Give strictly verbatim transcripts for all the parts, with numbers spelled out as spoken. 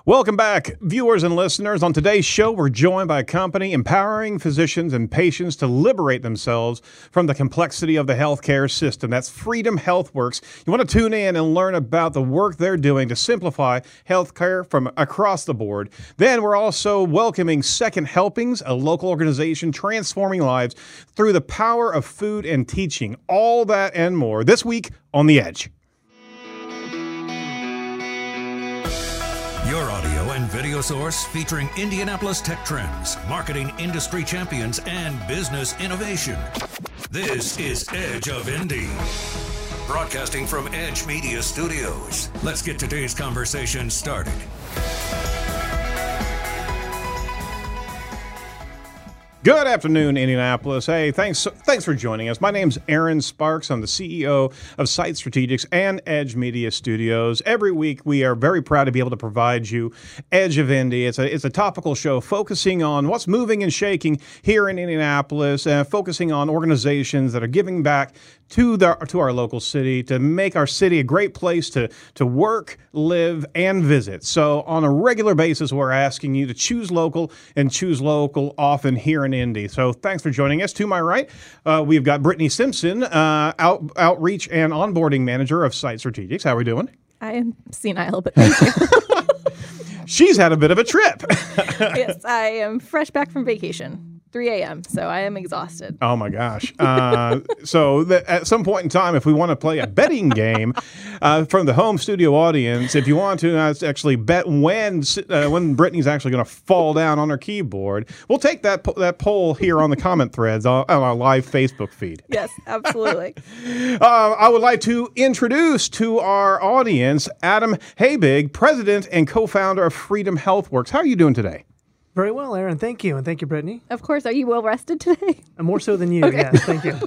Welcome back, viewers and listeners. On today's show, we're joined by a company empowering physicians and patients to liberate themselves from the complexity of the healthcare system. That's Freedom HealthWorks. You want to tune in and learn about the work they're doing to simplify healthcare from across the board. Then we're also welcoming Second Helpings, a local organization transforming lives through the power of food and teaching. All that and more this week on The Edge. Your audio and video source featuring Indianapolis tech trends, marketing industry champions, and business innovation. This is Edge of Indy. Broadcasting from Edge Media Studios. Let's get today's conversation started. Good afternoon, Indianapolis. Hey, thanks thanks for joining us. My name's Aaron Sparks. I'm the C E O of Site Strategics and Edge Media Studios. Every week, we are very proud to be able to provide you Edge of Indy. It's a, it's a topical show focusing on what's moving and shaking here in Indianapolis, and focusing on organizations that are giving back to the to our local city to make our city a great place to, to work, live, and visit. So on a regular basis, we're asking you to choose local and choose local often here in Indy. So thanks for joining us. To my right, uh, we've got Brittany Simpson, uh, out, Outreach and Onboarding Manager of Site Strategics. How are we doing? I am senile, but thank you. She's had a bit of a trip. Yes, I am fresh back from vacation. three a.m., so I am exhausted. Oh, my gosh. Uh, so th- at some point in time, if we want to play a betting game uh, from the home studio audience, if you want to uh, actually bet when uh, when Brittany's actually going to fall down on her keyboard, we'll take that po- that poll here on the comment threads on, on our live Facebook feed. Yes, absolutely. uh, I would like to introduce to our audience Adam Habig, President and co-founder of Freedom HealthWorks. How are you doing today? Very well, Aaron. Thank you. And thank you, Brittany. Of course. Are you well rested today? Uh, more so than you, Okay. yes. Thank you.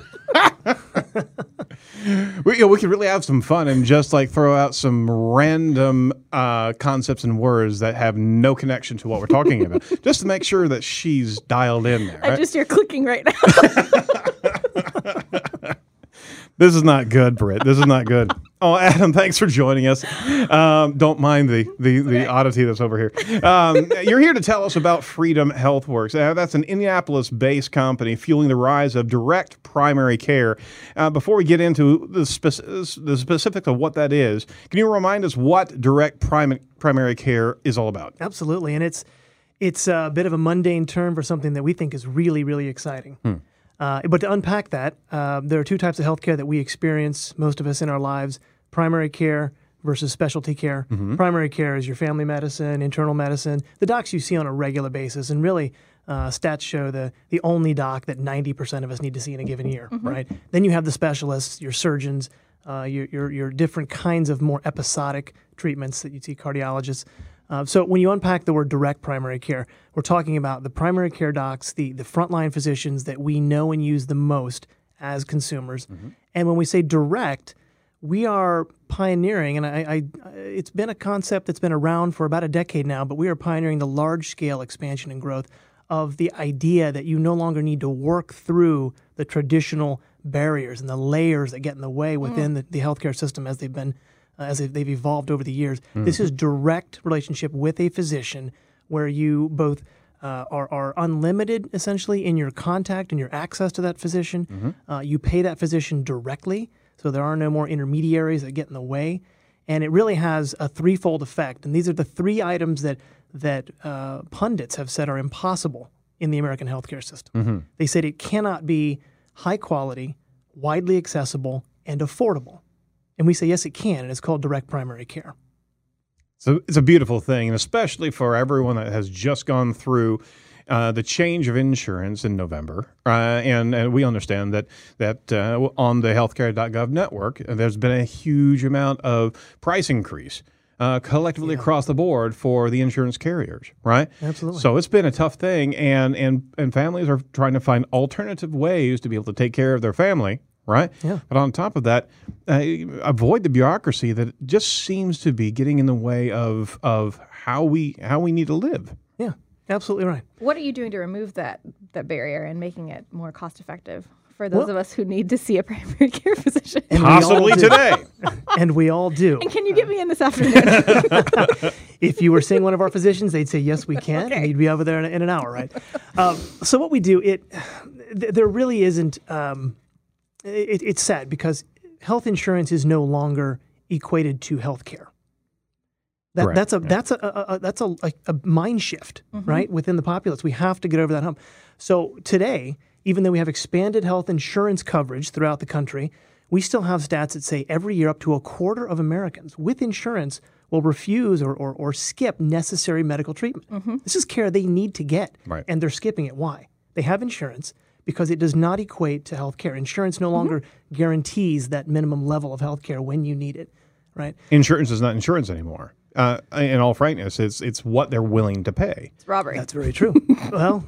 we, you know, we could really have some fun and just like throw out some random uh, concepts and words that have no connection to what we're talking about, just to make sure that she's dialed in there. I Right? just hear clicking right now. This is not good, Britt. This is not good. Oh, Adam, thanks for joining us. Um, don't mind the the, the Okay. oddity that's over here. Um, you're here to tell us about Freedom HealthWorks. Uh, that's an Indianapolis-based company fueling the rise of direct primary care. Uh, before we get into the, spec- the specifics of what that is, can you remind us what direct prim- primary care is all about? Absolutely. And it's it's a bit of a mundane term for something that we think is really, really exciting. Hmm. Uh, but to unpack that, uh, there are two types of healthcare that we experience, most of us in our lives: primary care versus specialty care. Mm-hmm. Primary care is your family medicine, internal medicine, the docs you see on a regular basis. And really, uh, stats show the, the only doc that ninety percent of us need to see in a given year, Mm-hmm. right? Then you have the specialists, your surgeons, uh, your, your, your different kinds of more episodic treatments that you see cardiologists. Uh, so when you unpack the word direct primary care, we're talking about the primary care docs, the, the frontline physicians that we know and use the most as consumers. Mm-hmm. And when we say direct, we are pioneering, and I, I, it's been a concept that's been around for about a decade now, but we are pioneering the large-scale expansion and growth of the idea that you no longer need to work through the traditional barriers and the layers that get in the way within mm. the, the healthcare system as they've been Uh, as they've evolved over the years. Mm-hmm. This is direct relationship with a physician where you both uh, are, are unlimited, essentially, in your contact and your access to that physician. Mm-hmm. Uh, you pay that physician directly, so there are no more intermediaries that get in the way. And it really has a threefold effect. And these are the three items that, that uh, pundits have said are impossible in the American healthcare system. Mm-hmm. They said it cannot be high quality, widely accessible, and affordable. And we say, yes, it can, and it's called direct primary care. So it's a beautiful thing, and especially for everyone that has just gone through uh, the change of insurance in November. Uh, and, and we understand that that uh, on the healthcare dot gov network, there's been a huge amount of price increase uh, collectively Yeah. across the board for the insurance carriers, right? Absolutely. So it's been a tough thing, and, and, and families are trying to find alternative ways to be able to take care of their family. Right? Yeah. But on top of that, uh, avoid the bureaucracy that just seems to be getting in the way of of how we how we need to live. Yeah, absolutely right. What are you doing to remove that that barrier and making it more cost effective for those Well- of us who need to see a primary care physician. And we all Possibly do. today. And we all do. And can you get me in this afternoon? If you were seeing one of our physicians, they'd say, yes, we can. Okay. And you'd be over there in, in an hour, right? um, so what we do, it th- there really isn't, um, it, it's sad because health insurance is no longer equated to health care. That, Correct. that's a Yeah. that's a, a, a that's a, a, a mind shift, right, within the populace. We have to get over that hump. So today, even though we have expanded health insurance coverage throughout the country, we still have stats that say every year up to a quarter of Americans with insurance will refuse or, or, or skip necessary medical treatment. This is care they need to get, Right. and they're skipping it. Why? They have insurance because it does not equate to health care. Insurance no longer guarantees that minimum level of health care when you need it, right? Insurance is not insurance anymore. Uh, in all frankness, it's it's what they're willing to pay. It's robbery. That's very true. Well,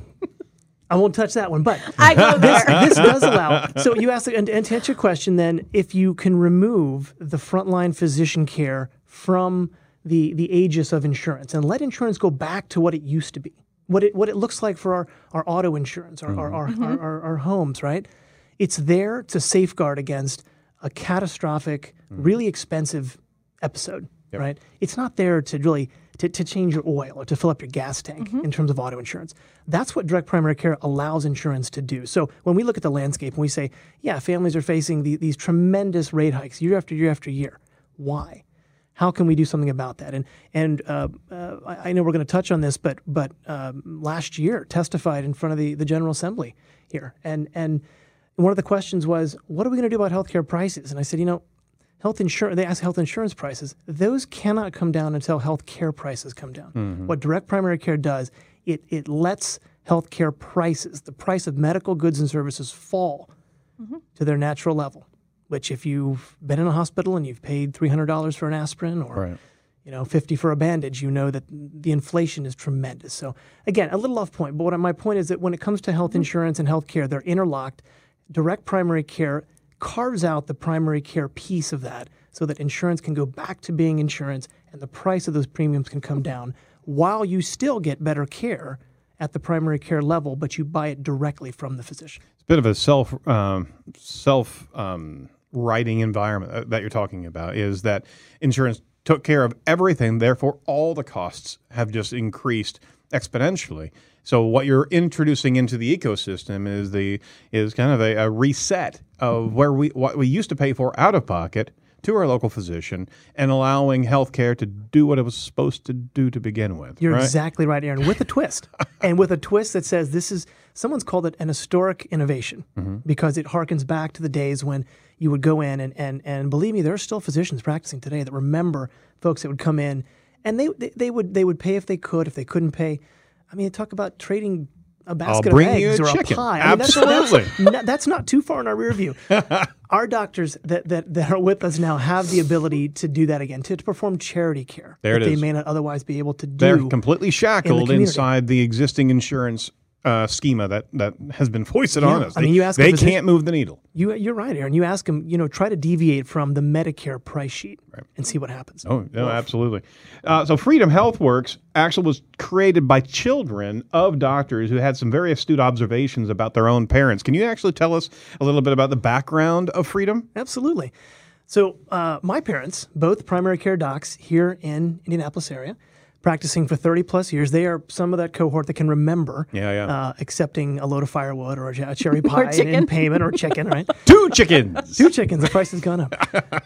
I won't touch that one, but I go this, there. this does allow. So you asked, and, and to answer your question, then, if you can remove the frontline physician care from the the aegis of insurance and let insurance go back to what it used to be, what it what it looks like for our, our auto insurance, our, our, our, our, our, our homes, right? It's there to safeguard against a catastrophic, really expensive episode, right? It's not there to really to, to change your oil or to fill up your gas tank in terms of auto insurance. That's what direct primary care allows insurance to do. So when we look at the landscape and we say, yeah, families are facing the, these tremendous rate hikes year after year after year. Why? How can we do something about that? And and uh, uh, I I know we're going to touch on this, but but um, last year testified in front of the, the General Assembly here, and and one of the questions was, what are we going to do about healthcare prices? And I said, you know, health insurance. They ask health insurance prices; those cannot come down until health care prices come down. What direct primary care does, it it lets healthcare prices, the price of medical goods and services, fall to their natural level. Which, if you've been in a hospital and you've paid three hundred dollars for an aspirin or Right. you know fifty for a bandage, you know that the inflation is tremendous. So again, a little off point, but what my point is that when it comes to health insurance and health care, they're interlocked. Direct primary care carves out the primary care piece of that so that insurance can go back to being insurance and the price of those premiums can come down while you still get better care at the primary care level, but you buy it directly from the physician. It's a bit of a self um, self um, writing environment that you're talking about. Is that insurance took care of everything, therefore all the costs have just increased exponentially. So what you're introducing into the ecosystem is the is kind of a, a reset of where we what we used to pay for out of pocket to our local physician and allowing healthcare to do what it was supposed to do to begin with. You're right? exactly right, Aaron, with a twist. And with a twist that says this is, someone's called it an historic innovation because it harkens back to the days when you would go in and, and, and believe me, there are still physicians practicing today that remember folks that would come in and they, they, they would they would pay if they could. If they couldn't pay, I mean, talk about trading a basket bring of you eggs a or chicken. a pie. I mean, that's, Absolutely. that's, not, that's not too far in our rear view. Our doctors that, that, that are with us now have the ability to do that again, to, to perform charity care There that it they is. may not otherwise be able to do. They're completely shackled community. inside the existing insurance uh, schema that, that has been foisted on Yeah. us. I mean, They- you ask a they physician- can't move the needle. You, you're right, Aaron. You ask them, you know, try to deviate from the Medicare price sheet and see what happens. Oh, no, absolutely. Uh, so Freedom HealthWorks actually was created by children of doctors who had some very astute observations about their own parents. Can you actually tell us a little bit about the background of Freedom? Absolutely. So uh, my parents, both primary care docs here in Indianapolis area, practicing for thirty plus years. They are some of that cohort that can remember Yeah, yeah. Uh, accepting a load of firewood or a cherry pie in, chicken. in payment or chicken, right? Two chickens. Two chickens, the price has gone up.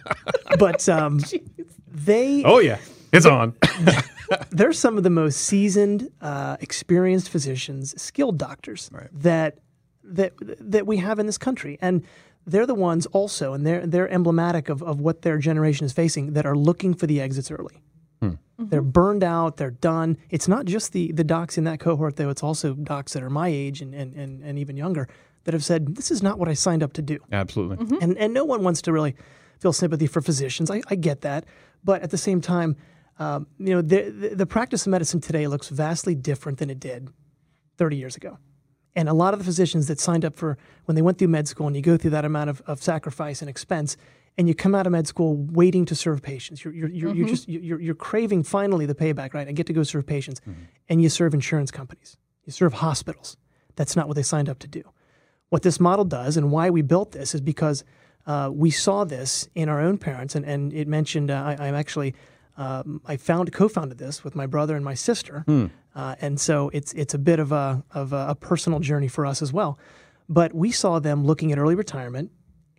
But um, they, Oh, yeah. It's on. they're some of the most seasoned, uh, experienced physicians, skilled doctors that that that we have in this country, and they're the ones also, and they're they're emblematic of, of what their generation is facing, that are looking for the exits early. They're burned out. They're done. It's not just the the docs in that cohort, though. It's also docs that are my age and and, and, and even younger that have said, this is not what I signed up to do. Absolutely. And and no one wants to really feel sympathy for physicians. I, I get that. But at the same time, um, you know, the, the the practice of medicine today looks vastly different than it did thirty years ago. And a lot of the physicians that signed up for, when they went through med school, and you go through that amount of, of sacrifice and expense, and you come out of med school waiting to serve patients. You're you're you're, you're just you're you're craving finally the payback, right? I get to go serve patients, and you serve insurance companies, you serve hospitals. That's not what they signed up to do. what this model does and why we built this is because uh, we saw this in our own parents, and, and it mentioned, uh, I, I'm actually, um, I found co-founded this with my brother and my sister, Hmm. uh, and so it's it's a bit of a of a, a personal journey for us as well. But we saw them looking at early retirement,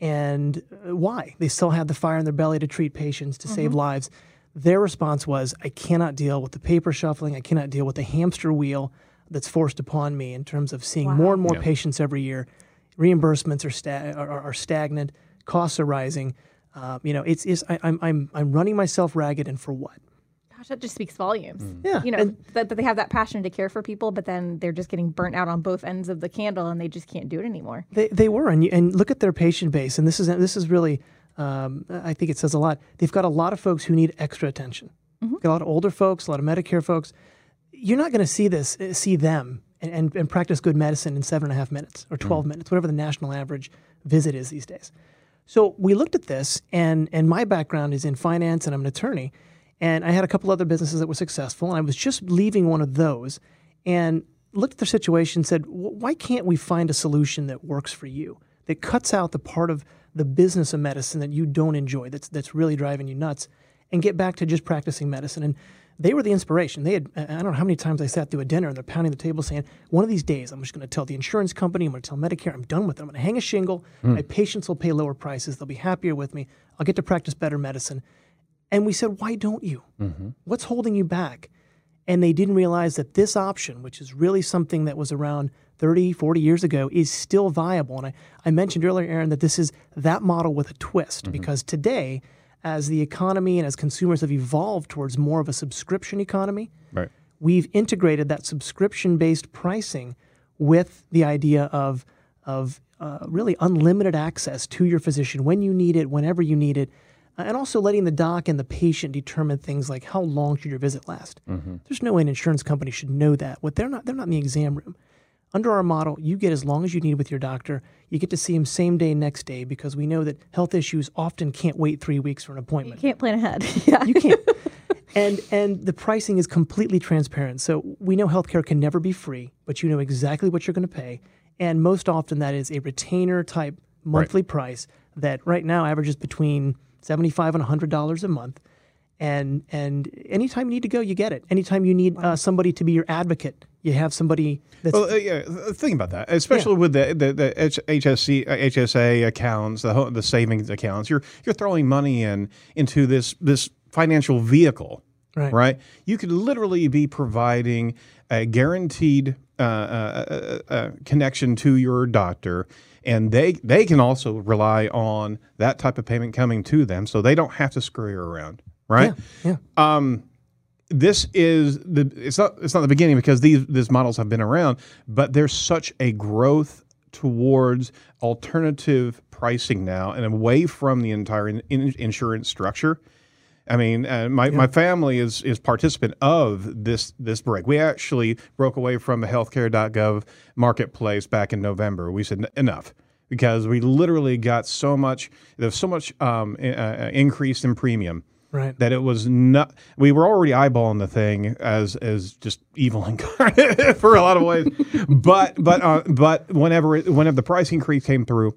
and uh, why? They still had the fire in their belly to treat patients, to save lives. Their response was, I cannot deal with the paper shuffling. I cannot deal with the hamster wheel that's forced upon me in terms of seeing Wow. more and more Yeah. patients every year. Reimbursements are, sta- are, are stagnant. Costs are rising. Uh, you know, it's, it's I, I'm I'm I'm running myself ragged, and for what? Gosh, that just speaks volumes. Yeah, You know, and- that, that they have that passion to care for people, but then they're just getting burnt out on both ends of the candle and they just can't do it anymore. They they were, and you, and look at their patient base, and this is this is really, um, I think it says a lot. They've got a lot of folks who need extra attention. Got a lot of older folks, a lot of Medicare folks. You're not going to see this, uh, see them, and, and and practice good medicine in seven and a half minutes or twelve minutes, whatever the national average visit is these days. So we looked at this, and and my background is in finance, and I'm an attorney, and I had a couple other businesses that were successful, and I was just leaving one of those, and looked at their situation and said, "Wh- why can't we find a solution that works for you, that cuts out the part of the business of medicine that you don't enjoy, that's that's really driving you nuts, and get back to just practicing medicine?" And they were the inspiration. They had, I don't know how many times I sat through a dinner and they're pounding the table saying, one of these days I'm just going to tell the insurance company, I'm going to tell Medicare, I'm done with it. I'm going to hang a shingle. My patients will pay lower prices. They'll be happier with me. I'll get to practice better medicine. And we said, why don't you? What's holding you back? And they didn't realize that this option, which is really something that was around thirty, forty years ago, is still viable. And I, I mentioned earlier, Aaron, that this is that model with a twist, because today, as the economy and as consumers have evolved towards more of a subscription economy, Right. we've integrated that subscription-based pricing with the idea of of uh, really unlimited access to your physician when you need it, whenever you need it, uh, and also letting the doc and the patient determine things like how long should your visit last. There's no way an insurance company should know that. What they're not, they're not in the exam room. Under our model, you get as long as you need with your doctor. You get to see him same day, next day, because we know that health issues often can't wait three weeks for an You appointment. can't plan ahead. yeah. You can't. And and the pricing is completely transparent. So we know healthcare can never be free, but you know exactly what you're going to pay. And most often that is a retainer type monthly price that right now averages between seventy-five dollars and one hundred dollars a month. And and anytime you need to go, you get it. Anytime you need uh, somebody to be your advocate, you have somebody that's Well, uh, yeah, th- think about that, especially with the the, the H- HSC, uh, H S A accounts, the ho- the savings accounts. You're you're throwing money in into this this financial vehicle, Right. right? You could literally be providing a guaranteed uh, uh, uh, uh, connection to your doctor, and they they can also rely on that type of payment coming to them, so they don't have to scurry around, right? yeah, yeah. This is the it's not it's not the beginning, because these these models have been around, but there's such a growth towards alternative pricing now and away from the entire in, in, insurance structure. I mean, uh, my, my family is is participant of this this break. We actually broke away from the healthcare dot gov marketplace back in November. We said enough, because we literally got so much there's so much um, uh, increase in premium. Right. That it was not. We were already eyeballing the thing as as just evil incarnate for a lot of ways, but but uh, but whenever it, whenever the price increase came through,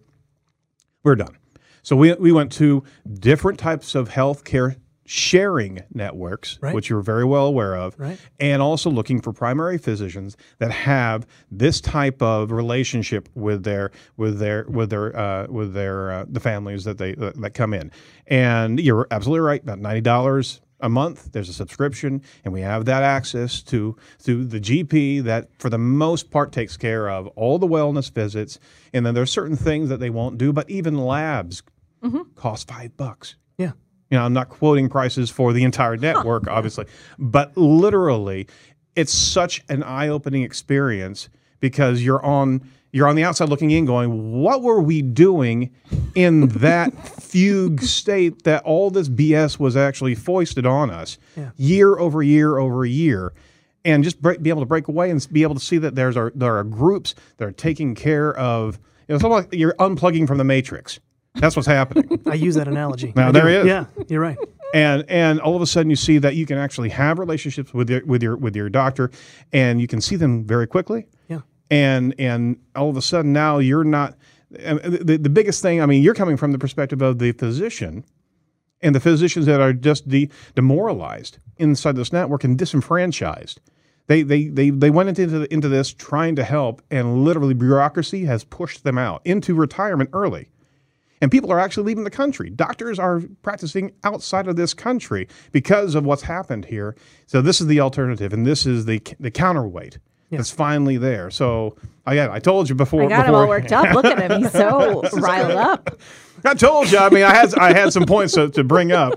we're done. So we we went to different types of healthcare sharing networks, Right. which you're very well aware of, Right. and also looking for primary physicians that have this type of relationship with their with their with their uh, with their uh, the families that they uh, that come in. And you're absolutely right. About ninety dollars a month. There's a subscription, and we have that access to to the G P that, for the most part, takes care of all the wellness visits. And then there's certain things that they won't do, but even labs cost five bucks. Yeah. You know, I'm not quoting prices for the entire network, obviously, but literally, it's such an eye-opening experience, because you're on you're on the outside looking in, going, "What were we doing in that fugue state that all this B S was actually foisted on us, Yeah. year over year over year?" And just break, be able to break away and be able to see that there's are, there are groups that are taking care of, you know, something like you're unplugging from the Matrix. That's what's happening. I use that analogy. Now, I there do. he is. Yeah, you're right. And and all of a sudden you see that you can actually have relationships with your with your with your doctor, and you can see them very quickly. Yeah. and and all of a sudden now you're not. The, the biggest thing, I mean, you're coming from the perspective of the physician, and the physicians that are just de- demoralized inside this network and disenfranchised. They they they they went into the, into this trying to help, and literally bureaucracy has pushed them out into retirement early. And people are actually leaving the country. Doctors are practicing outside of this country because of what's happened here. So this is the alternative, and this is the the counterweight yeah. that's finally there. So again, I told you before. I got before, him all worked up. Look at him; he's so riled up. I told you. I mean, I had I had some points to, to bring up.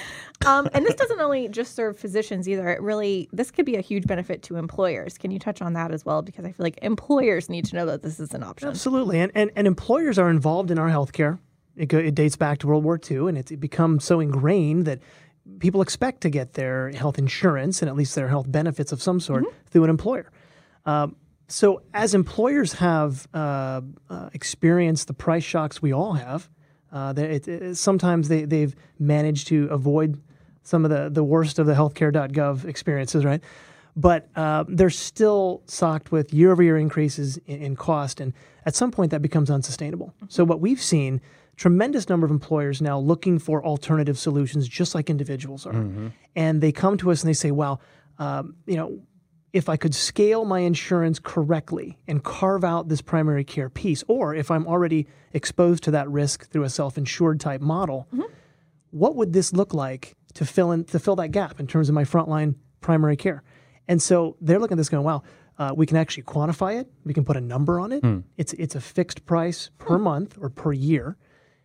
Um, and this doesn't only just serve physicians either. It really, this could be a huge benefit to employers. Can you touch on that as well? Because I feel like employers need to know that this is an option. Absolutely. And and, and employers are involved in our healthcare. It, go, it dates back to World War Two, and it's it becomes so ingrained that people expect to get their health insurance and at least their health benefits of some sort mm-hmm. through an employer. Um, so as employers have uh, uh, experienced the price shocks we all have, uh, it, it, sometimes they, they've managed to avoid some of the, the worst of the healthcare dot gov experiences, right? But uh, they're still socked with year-over-year increases in, in cost, and at some point that becomes unsustainable. Mm-hmm. So what we've seen, tremendous number of employers now looking for alternative solutions, just like individuals are. Mm-hmm. And they come to us and they say, wow, um, you know, if I could scale my insurance correctly and carve out this primary care piece, or if I'm already exposed to that risk through a self-insured type model, mm-hmm. what would this look like to fill in to fill that gap in terms of my frontline primary care? And so they're looking at this going, wow, uh, we can actually quantify it. We can put a number on it. Mm. It's it's a fixed price per mm. month or per year.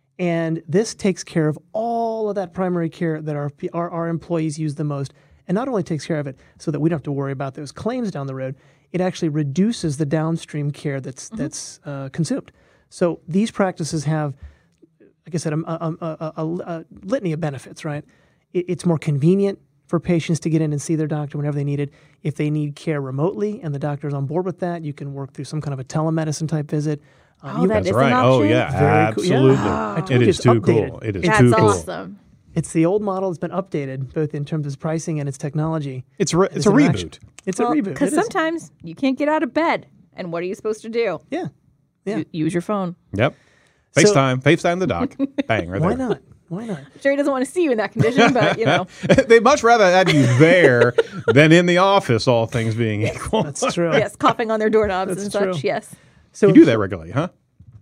And this takes care of all of that primary care that our, our our employees use the most. And not only takes care of it so that we don't have to worry about those claims down the road, it actually reduces the downstream care that's mm-hmm. that's uh, consumed. So these practices have, like I said, a, a, a, a, a litany of benefits, right? It, it's more convenient for patients to get in and see their doctor whenever they need it. If they need care remotely and the doctor's on board with that, you can work through some kind of a telemedicine type visit. Um, oh, that that's is right. an option? Oh, yeah, Very absolutely. Cool. Yeah. Oh. It is too updated. cool. It is That's too cool. awesome. It's the old model that's been updated, both in terms of its pricing and its technology. It's, re- it's a interaction. reboot. It's well, a reboot. Because sometimes you can't get out of bed. And what are you supposed to do? Yeah. Yeah. U- use your phone. Yep. So- FaceTime. FaceTime the doc. Bang, right Why there. not? Why not? I'm sure he doesn't want to see you in that condition, but, you know. They'd much rather have you there than in the office, all things being equal. That's true. Yes, coughing on their doorknobs That's and true. such, yes. So You do that regularly, huh?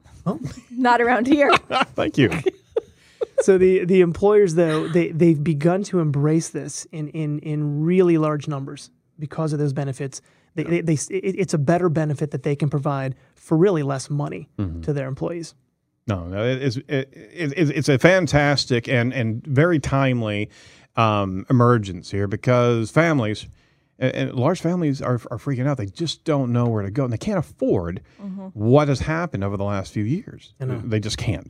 Not around here. Thank you. So the, the employers, though, they, they've begun to embrace this in, in, in really large numbers because of those benefits. They, they, they, it, it's a better benefit that they can provide for really less money mm-hmm. to their employees. No, no, it's it, it, it's a fantastic and, and very timely um, emergence here because families, and, and large families are, are freaking out. They just don't know where to go, and they can't afford mm-hmm. what has happened over the last few years. They just can't.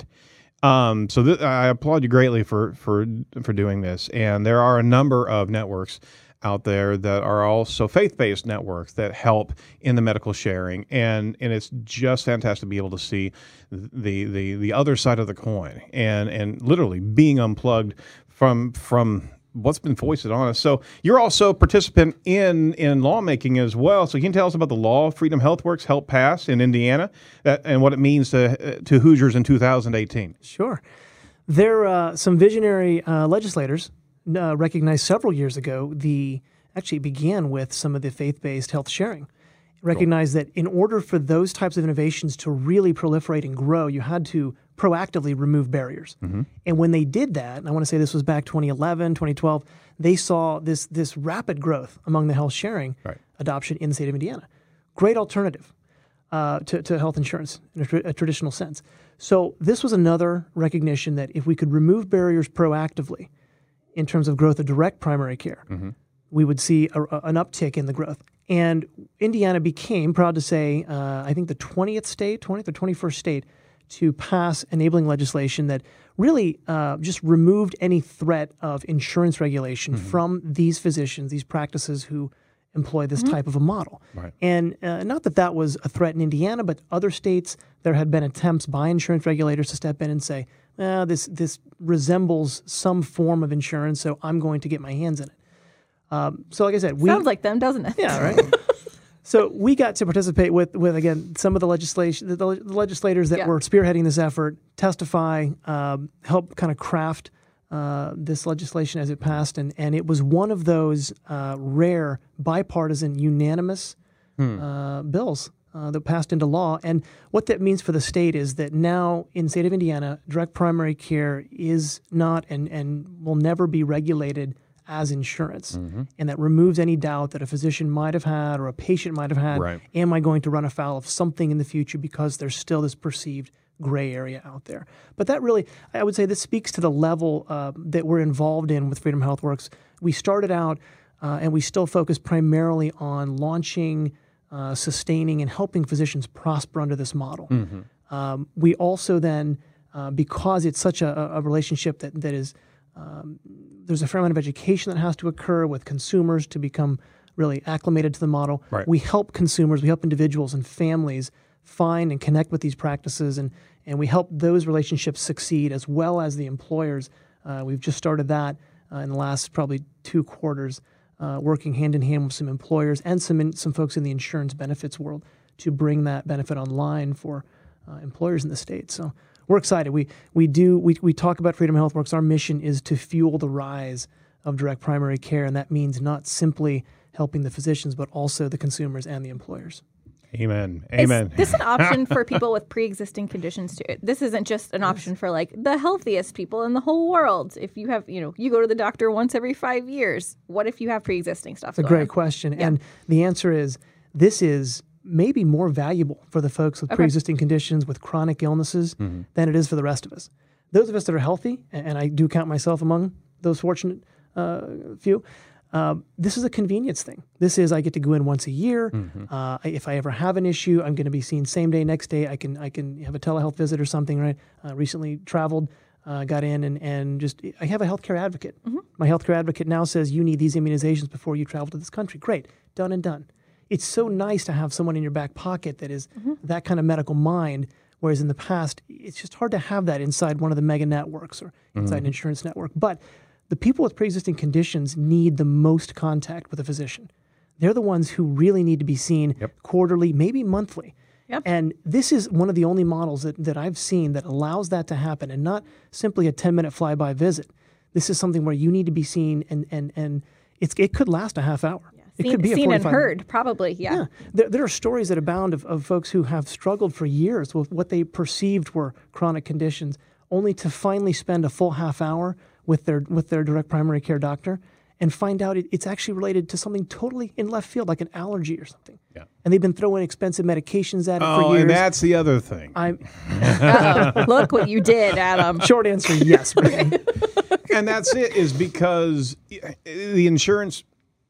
Um, so th- I applaud you greatly for, for for doing this. And there are a number of networks out there that are also faith-based networks that help in the medical sharing, and and it's just fantastic to be able to see the the the other side of the coin and and literally being unplugged from from what's been foisted on us. So you're also a participant in in lawmaking as well. So you can tell us about the law Freedom HealthWorks helped pass in Indiana that, and what it means to to Hoosiers in two thousand eighteen. Sure. There are uh, some visionary uh, legislators uh, recognized several years ago. The actually began with some of the faith-based health sharing. Recognized cool. that in order for those types of innovations to really proliferate and grow, you had to proactively remove barriers. Mm-hmm. And when they did that, and I want to say this was back twenty eleven, twenty twelve, they saw this this rapid growth among the health sharing right. adoption in the state of Indiana. Great alternative uh, to, to health insurance in a, tr- a traditional sense. So this was another recognition that if we could remove barriers proactively in terms of growth of direct primary care, mm-hmm. we would see a, a, an uptick in the growth. And Indiana became, proud to say, uh, I think the twentieth state, twentieth or twenty-first state to pass enabling legislation that really uh, just removed any threat of insurance regulation mm-hmm. from these physicians, these practices who employ this mm-hmm. type of a model. Right. And uh, not that that was a threat in Indiana, but other states, there had been attempts by insurance regulators to step in and say, eh, this, this resembles some form of insurance, so I'm going to get my hands in it. Um, so like I said, we... Sounds like them, doesn't it? Yeah, right? So we got to participate with, with again, some of the legislation, the, the legislators that Yeah. were spearheading this effort, testify, um, help kind of craft uh, this legislation as it passed. And, and it was one of those uh, rare bipartisan unanimous uh, bills uh, that passed into law. And what that means for the state is that now in the state of Indiana, direct primary care is not and, and will never be regulated as insurance. Mm-hmm. And that removes any doubt that a physician might have had or a patient might have had. Right. Am I going to run afoul of something in the future because there's still this perceived gray area out there? But that really, I would say this speaks to the level uh, that we're involved in with Freedom HealthWorks. We started out uh, and we still focus primarily on launching, uh, sustaining, and helping physicians prosper under this model. Mm-hmm. Um, we also then, uh, because it's such a, a relationship that, that is, um, there's a fair amount of education that has to occur with consumers to become really acclimated to the model. Right. We help consumers, we help individuals and families find and connect with these practices, and, and we help those relationships succeed as well as the employers. Uh, we've just started that uh, in the last probably two quarters, uh, working hand in hand with some employers and some in, some folks in the insurance benefits world to bring that benefit online for uh, employers in the state. So we're excited. We we do we we talk about Freedom HealthWorks. Our mission is to fuel the rise of direct primary care, and that means not simply helping the physicians, but also the consumers and the employers. Amen. Amen. Is this an option for people with pre-existing conditions too? This isn't just an option for like the healthiest people in the whole world. If you have, you know, you go to the doctor once every five years. What if you have pre-existing stuff? It's a going great on? question, Yeah. and the answer is this is maybe more valuable for the folks with Okay. pre-existing conditions with chronic illnesses Mm-hmm. than it is for the rest of us. Those of us that are healthy, and and I do count myself among those fortunate uh, few, uh, this is a convenience thing. This is I get to go in once a year. Mm-hmm. Uh, I- if I ever have an issue, I'm going to be seen same day, next day. I can I can have a telehealth visit or something. Right? Uh, recently traveled, uh, got in, and and just I have a healthcare advocate. Mm-hmm. My healthcare advocate now says you need these immunizations before you travel to this country. Great, done and done. It's so nice to have someone in your back pocket that is Mm-hmm. that kind of medical mind, whereas in the past, it's just hard to have that inside one of the mega networks or inside an insurance network. But the people with pre-existing conditions need the most contact with a physician. They're the ones who really need to be seen Yep. quarterly, maybe monthly. Yep. And this is one of the only models that, that I've seen that allows that to happen, and not simply a ten-minute flyby visit. This is something where you need to be seen, and and and it's, it could last a half hour. It Seen, could be a seen and forty-five heard, probably. Yeah. yeah, there, there are stories that abound of, of folks who have struggled for years with what they perceived were chronic conditions, only to finally spend a full half hour with their with their direct primary care doctor and find out it, it's actually related to something totally in left field, like an allergy or something. Yeah. And they've been throwing expensive medications at it Oh, for years. and that's the other thing. I'm Uh-oh. Look what you did, Adam. short answer, yes. And that's it, is because the insurance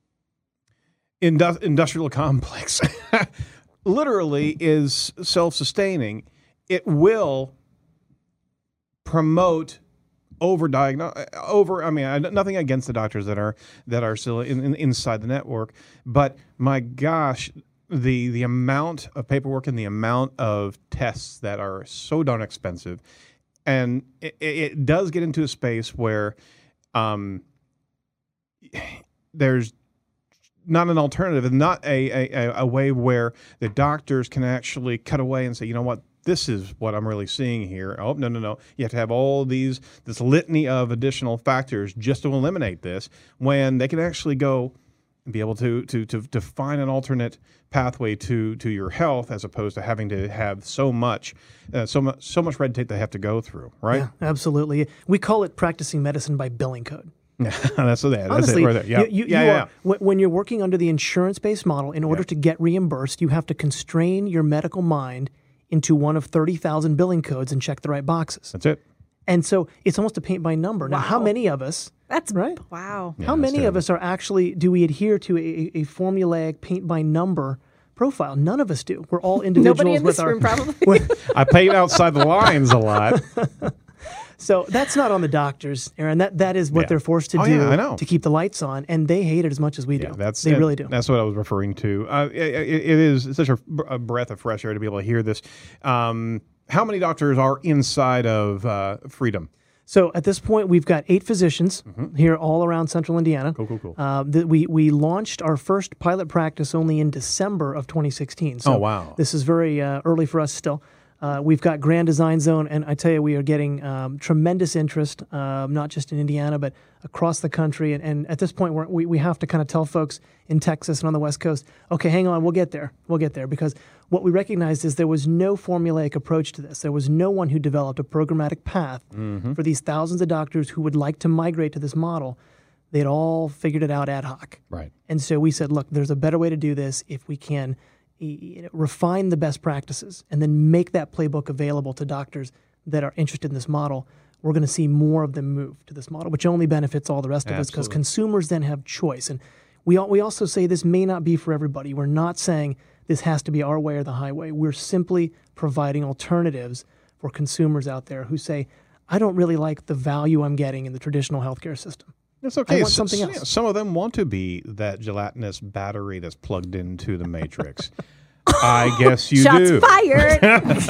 indu- industrial complex literally is self-sustaining. It will promote overdiagnose over. I mean, I, nothing against the doctors that are that are still in, in, inside the network, but my gosh, the the amount of paperwork and the amount of tests that are so darn expensive, and it, it does get into a space where um, there's not an alternative and not a, a, a way where the doctors can actually cut away and say, you know what, this is what I'm really seeing here. Oh, no, no, no. You have to have all these, this litany of additional factors just to eliminate this, when they can actually go and be able to to to, to find an alternate pathway to to your health, as opposed to having to have so much uh, so much so much red tape they have to go through, right? Yeah, absolutely. We call it practicing medicine by billing code. that's so that. Honestly, that's it right there. Yeah, you, you, yeah, you yeah. are, when- when you're working under the insurance-based model, in order Yeah. to get reimbursed, you have to constrain your medical mind into one of thirty thousand billing codes and check the right boxes. That's it. And so it's almost a paint by number. Now, how Wow. many of us, That's right? Wow. Yeah, how that's many of terrible. us are actually, do we adhere to a, a formulaic paint by number profile? None of us do. We're all individuals Nobody in with this our. room, probably. with- I paint outside the lines a lot. So that's not on the doctors, Aaron. That that is what Yeah. they're forced to Oh, do yeah, I know. to keep the lights on, and they hate it as much as we do. Yeah, that's they it. really do. That's what I was referring to. Uh, it, it- it is such a, a breath of fresh air to be able to hear this. Um, how many doctors are inside of uh, Freedom? So at this point, we've got eight physicians Mm-hmm. here all around Central Indiana. Cool, cool, cool. Uh, that we we launched our first pilot practice only in December of twenty sixteen. So Oh, wow. This is very uh, early for us still. Uh, we've got Grand Design Zone, and I tell you, we are getting um, tremendous interest, um, not just in Indiana, but across the country. And, and at this point, we're, we we have to kind of tell folks in Texas and on the West Coast, okay, hang on, we'll get there. We'll get there. Because what we recognized is there was no formulaic approach to this. There was no one who developed a programmatic path Mm-hmm. for these thousands of doctors who would like to migrate to this model. They'd all figured it out ad hoc. Right. And so we said, look, there's a better way to do this if we can you know, refine the best practices and then make that playbook available to doctors that are interested in this model. We're going to see more of them move to this model, which only benefits all the rest of us because Absolutely. consumers then have choice. And we al- we also say this may not be for everybody. We're not saying this has to be our way or the highway. We're simply providing alternatives for consumers out there who say, I don't really like the value I'm getting in the traditional healthcare system. It's okay. I want S- something s- else. Some of them want to be that gelatinous battery that's plugged into the matrix. I guess you Shots do. fired.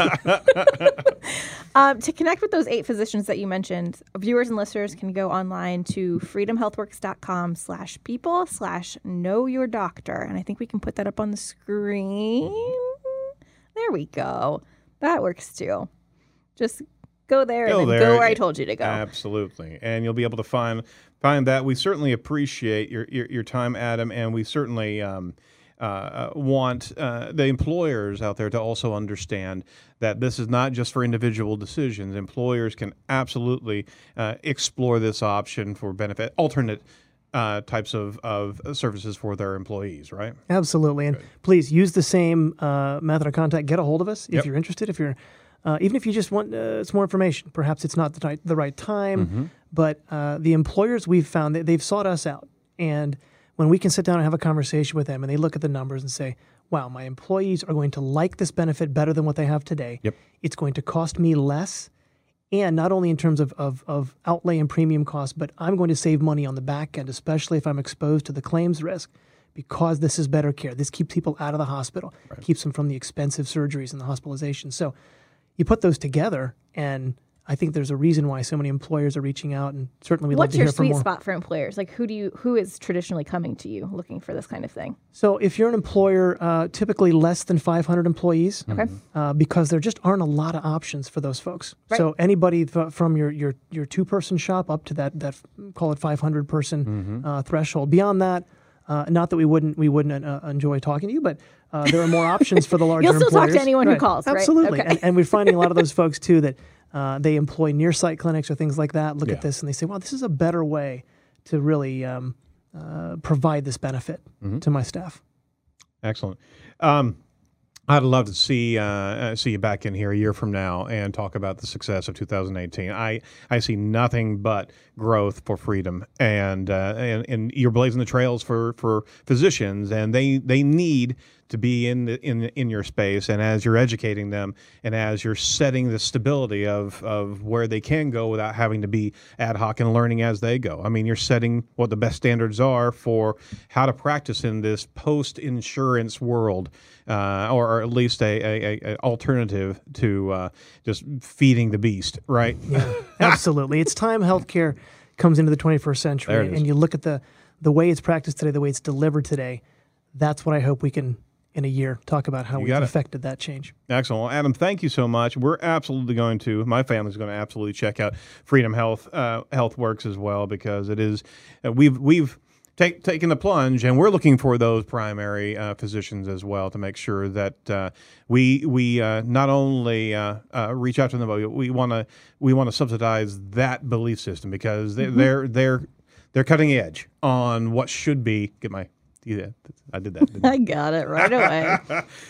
um, to connect with those eight physicians that you mentioned, viewers and listeners can go online to freedomhealthworks.com slash people slash know your doctor. And I think we can put that up on the screen. There we go. That works too. Just go there Go and then there. go where I told you to go. Absolutely, and you'll be able to find find that. We certainly appreciate your your, your time, Adam, and we certainly um, uh, want uh, the employers out there to also understand that this is not just for individual decisions. Employers can absolutely uh, explore this option for benefit, alternate uh, types of, of services for their employees, right? Absolutely. And please use the same uh, method of contact. Get a hold of us if Yep. you're interested. If you're, uh, even if you just want uh, some more information, perhaps it's not the right, the right time. Mm-hmm. But uh, the employers we've found that they've sought us out, and when we can sit down and have a conversation with them, and they look at the numbers and say, "Wow, my employees are going to like this benefit better than what they have today. Yep. It's going to cost me less." And not only in terms of, of, of outlay and premium costs, but I'm going to save money on the back end, especially if I'm exposed to the claims risk, because this is better care. This keeps people out of the hospital, keeps them from the expensive surgeries and the hospitalization. So you put those together, and I think there's a reason why so many employers are reaching out, and certainly we'd love What's to your hear from sweet more. spot for employers? Like, who do you who is traditionally coming to you looking for this kind of thing? So if you're an employer, uh, typically less than five hundred employees, Okay. uh, because there just aren't a lot of options for those folks. Right. So anybody th- from your your your two person shop up to that that call it five hundred person Mm-hmm. uh, threshold. Beyond that, uh, not that we wouldn't we wouldn't uh, enjoy talking to you, but uh, there are more options for the larger You'll still talk to employers. anyone who calls, right? Absolutely, Okay. and, and we're finding a lot of those folks too that uh, they employ near site clinics or things like that. Look Yeah. at this and they say, "Wow, this is a better way to really um, uh, provide this benefit Mm-hmm. to my staff." Excellent. Um, I'd love to see uh, uh, see you back in here a year from now and talk about the success of two thousand eighteen. I, I see nothing but growth for Freedom, and uh, and, and you're blazing the trails for, for physicians, and they they need to be in the, in in your space. And as you're educating them, and as you're setting the stability of of where they can go without having to be ad hoc and learning as they go. I mean, you're setting what the best standards are for how to practice in this post insurance world. Uh, or, or at least a, a, a alternative to uh, just feeding the beast, right? Yeah, absolutely. It's time healthcare comes into the twenty-first century, There it is. and you look at the the way it's practiced today, the way it's delivered today. That's what I hope we can, in a year, talk about how we've got it. affected that change. Excellent. Well, Adam, thank you so much. We're absolutely going to, my family's going to absolutely check out Freedom Health uh, HealthWorks as well, because it is, uh, we've, we've, Take, taking the plunge, and we're looking for those primary uh, physicians as well to make sure that uh, we we uh, not only uh, uh, reach out to them, but we want to we want to subsidize that belief system, because they, Mm-hmm. they're they're they're cutting edge on what should be. Get my yeah, I did that. Didn't I? I got it right away.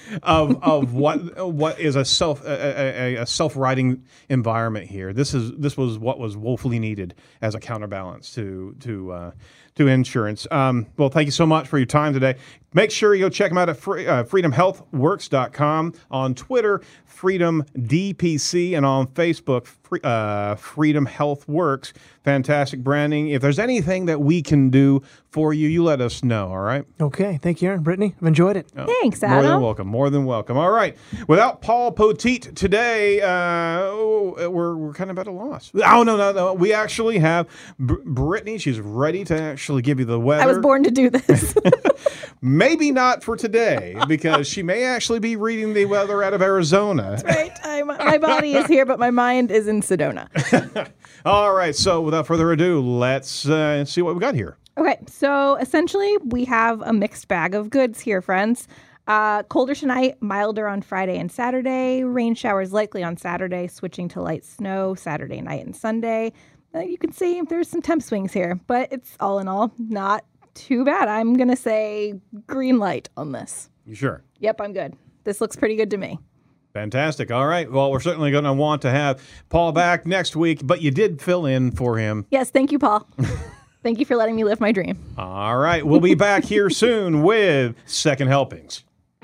of of what what is a self a, a, a self-writing environment here. This is this was what was woefully needed as a counterbalance to to uh, to insurance. Um, well, thank you so much for your time today. Make sure you go check them out at free, uh, freedom health works dot com, on Twitter, Freedom D P C, and on Facebook, free, uh, Freedom Health Works. Fantastic branding. If there's anything that we can do for you, you let us know, all right? Okay. Thank you, Aaron. Brittany, I've enjoyed it. Oh, Thanks, More Adam. than welcome. More than welcome. All right. Without Paul Poteet today, uh, we're, we're kind of at a loss. Oh, no, no, no. We actually have Br- Brittany. She's ready to actually give you the weather. I was born to do this. Maybe not for today, because she may actually be reading the weather out of Arizona. Right. I'm, my body is here, but my mind is in Sedona. All right. So without further ado, let's uh, see what we got here. Okay, so essentially we have a mixed bag of goods here, friends. Uh, colder tonight, milder on Friday and Saturday. Rain showers likely on Saturday, switching to light snow Saturday night and Sunday. Uh, you can see there's some temp swings here, but it's all in all not too bad. I'm going to say green light on this. You sure? Yep, I'm good. This looks pretty good to me. Fantastic. All right. Well, we're certainly going to want to have Paul back next week, but you did fill in for him. Yes, thank you, Paul. Thank you for letting me live my dream. All right. We'll be back here soon with Second Helpings.